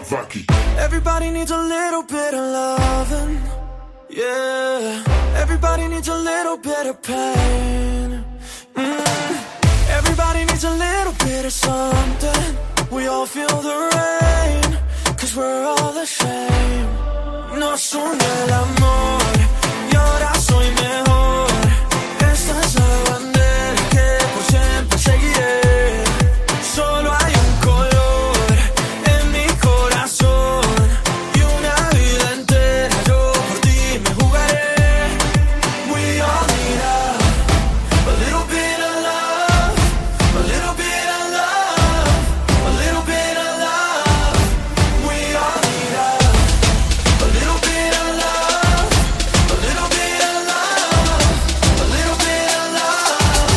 Vaki. Everybody needs a little bit of loving, yeah. Everybody needs a little bit of pain. Everybody needs a little bit of something. We all feel the rain, 'cause we're all the same. Nos une el amor y ahora soy mejor. Esta es la bandera que por siempre seguiré. Solo hay un color en mi corazón y una vida entera yo por ti me jugaré. We all need a little bit of love, a little bit of love, a little bit of love. We all need a little bit of love, a little bit of love, a little bit of love.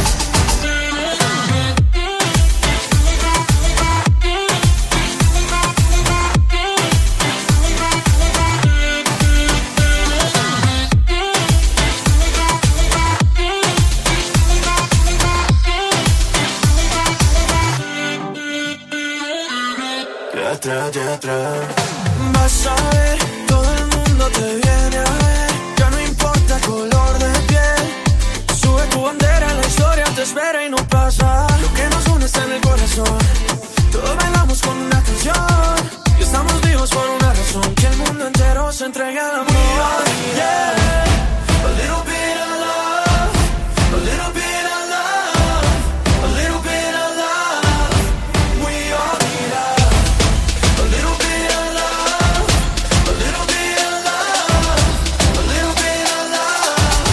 Detrás. Vas a ver, todo el mundo te viene a ver. Ya no importa el color de piel. Sube tu bandera, la historia te espera y no pasa. Lo que nos une está en el corazón. Todos bailamos con una canción y estamos vivos por una razón. Que el mundo entero se entregue al amor. Yeah. A little bit of love, a little bit of love, a little bit of love. We all need a little bit of love, a little bit of love, a little bit of love.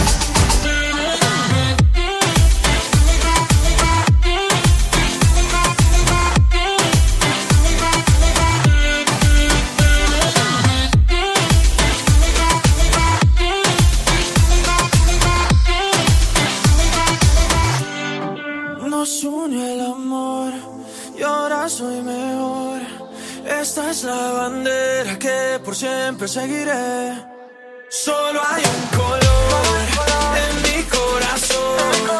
Nos une el amor y ahora soy mejor. Esta es la bandera que por siempre seguiré. Solo hay un color en mi corazón